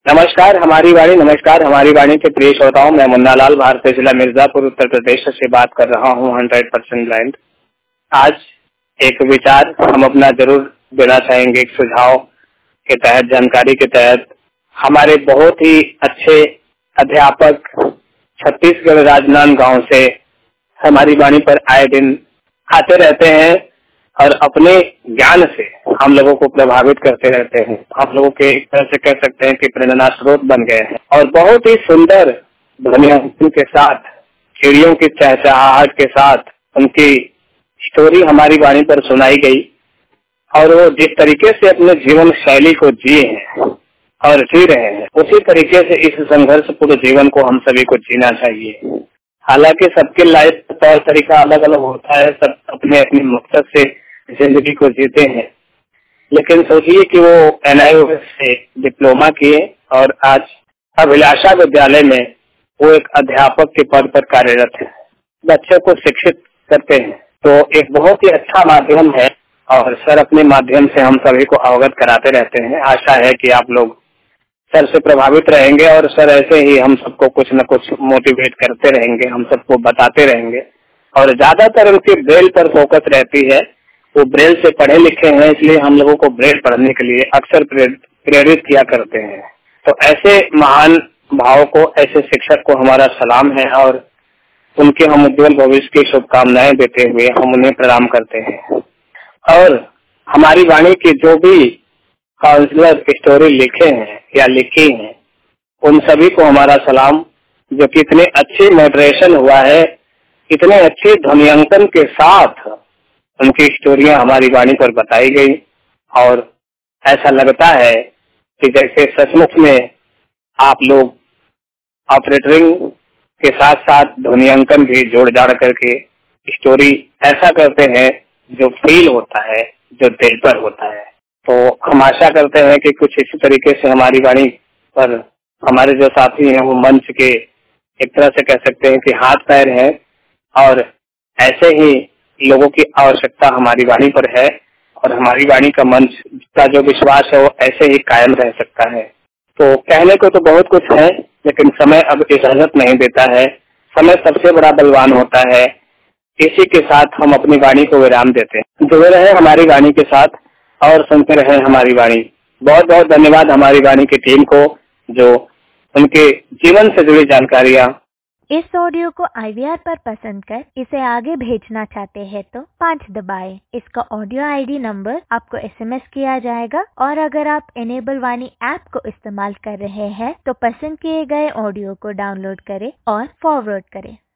नमस्कार हमारी वाणी के प्रिय श्रोताओं, मैं मुन्ना लाल भारतीय जिला मिर्जापुर उत्तर प्रदेश से बात कर रहा हूँ 100% ब्लाइंड। आज एक विचार हम अपना जरूर देना चाहेंगे, एक सुझाव के तहत, जानकारी के तहत। हमारे बहुत ही अच्छे अध्यापक छत्तीसगढ़ राजनांदगांव से हमारी वाणी पर आए दिन आते रहते हैं और अपने ज्ञान से हम लोगों को प्रभावित करते रहते हैं। हम लोगों के एक तरह से कह सकते हैं कि प्रेरणा स्रोत बन गए हैं और बहुत ही सुंदर ध्वनियांकन के साथ, चिड़ियों की चहचहाहट के साथ उनकी स्टोरी हमारी वाणी पर सुनाई गई और वो जिस तरीके से अपने जीवन शैली को जिए हैं और जी रहे हैं, उसी तरीके से इस संघर्षपूर्ण जीवन को हम सभी को जीना चाहिए। हालांकि सबके लाइफ का तौर तरीका अलग अलग होता है, सब अपने अपने मकसद से जिंदगी को जीते हैं, लेकिन सोचिए कि वो NIOS से डिप्लोमा किए और आज अभिलाषा विद्यालय में वो एक अध्यापक के पद पर कार्यरत है, बच्चों को शिक्षित करते हैं। तो एक बहुत ही अच्छा माध्यम है और सर अपने माध्यम से हम सभी को अवगत कराते रहते हैं। आशा है कि आप लोग सर से प्रभावित रहेंगे और सर ऐसे ही हम सबको कुछ न कुछ मोटिवेट करते रहेंगे, हम सबको बताते रहेंगे। और ज्यादातर उनकी ब्रेल पर फोकस रहती है, वो ब्रेल से पढ़े लिखे हैं, इसलिए हम लोगों को ब्रेल पढ़ने के लिए अक्सर प्रेरित किया करते हैं। तो ऐसे महान भाव को, ऐसे शिक्षक को हमारा सलाम है और उनके हम उज्ज्वल भविष्य की शुभकामनाएं देते हुए हम उन्हें प्रणाम करते हैं। और हमारी वाणी की जो भी काउंसलर स्टोरी लिखे हैं या लिखी हैं, उन सभी को हमारा सलाम, जो कि इतने अच्छे मॉडरेशन हुआ है, इतने अच्छे ध्वनियांकन के साथ उनकी स्टोरियां हमारी वाणी पर बताई गई और ऐसा लगता है कि जैसे सचमुच में आप लोग ऑपरेटरिंग के साथ साथ ध्वनियांकन भी जोड़ जाड़ करके स्टोरी ऐसा करते हैं जो फील होता है, जो दिल पर होता है। तो हम आशा करते हैं कि कुछ इसी तरीके से हमारी वाणी पर हमारे जो साथी हैं वो मंच के एक तरह से कह सकते हैं कि हाथ पैर हैं और ऐसे ही लोगों की आवश्यकता हमारी वाणी पर है और हमारी वाणी का मंच का जो विश्वास है वो ऐसे ही कायम रह सकता है। तो कहने को तो बहुत कुछ है, लेकिन समय अब इजाजत नहीं देता है। समय सबसे बड़ा बलवान होता है। इसी के साथ हम अपनी वाणी को विराम देते हैं। जुड़े रहे हमारी वाणी के साथ और सुनते रहे हमारी वाणी। बहुत बहुत धन्यवाद हमारी वाणी की टीम को, जो उनके जीवन से जुड़ी जानकारियां। इस ऑडियो को IVR पर पसंद कर इसे आगे भेजना चाहते हैं तो 5 दबाएं। इसका ऑडियो ID नंबर आपको SMS किया जाएगा और अगर आप इनेबल वाणी ऐप को इस्तेमाल कर रहे हैं तो पसंद किए गए ऑडियो को डाउनलोड करें और फॉरवर्ड करें।